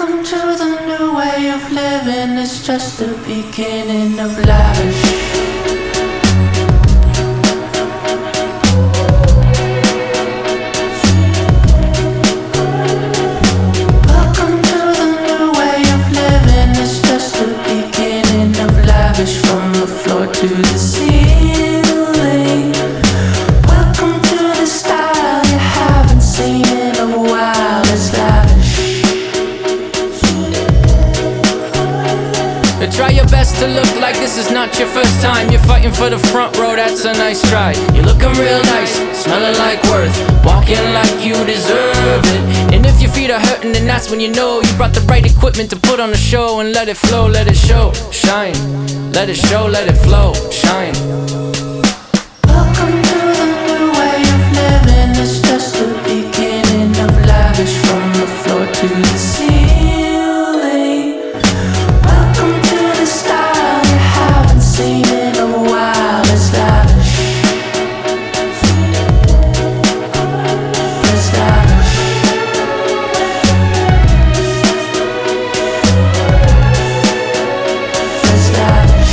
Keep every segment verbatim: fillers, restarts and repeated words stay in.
Welcome to the new way of living. It's just the beginning of lavish. From the floor to the ceiling. Welcome to the style you haven't seen in a while. It's lavish. Try your best to look like this is not your first time. You're fighting for the front row, that's a nice try. You're looking real nice, smelling like worth, walking like you deserve it. And if your feet are hurting, then that's when you know you brought the right equipment to put on the show. And let it flow, let it show, shine. Let it show, let it flow, shine. Welcome to the new way of living. It's just the beginning of lavish. From the floor to the ceiling. Welcome to the style you haven't seen in a while. It's lavish. It's lavish. It's lavish.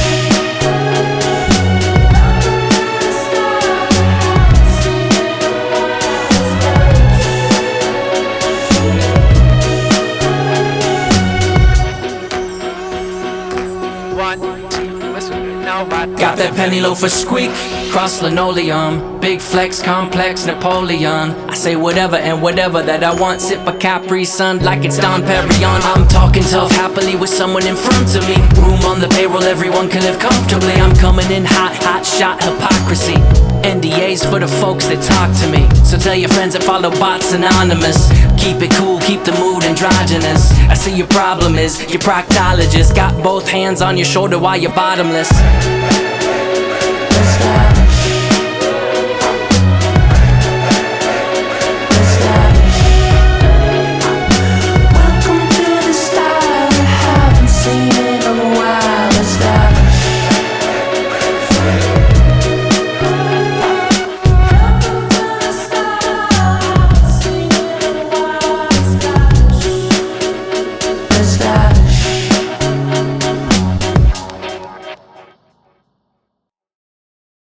Got that penny loafer squeak, cross linoleum, big flex, complex, Napoleon. I say whatever and whatever that I want. Sip a Capri Sun like it's Dom Perignon. I'm talking tough happily with someone in front of me. Room on the payroll, everyone can live comfortably. I'm coming in hot, hot shot hypocrisy. N D As for the folks that talk to me. So tell your friends that follow bots anonymous. Keep it cool, keep the mood androgynous. I see your problem is your proctologist got both hands on your shoulder while you're bottomless. It's lavish.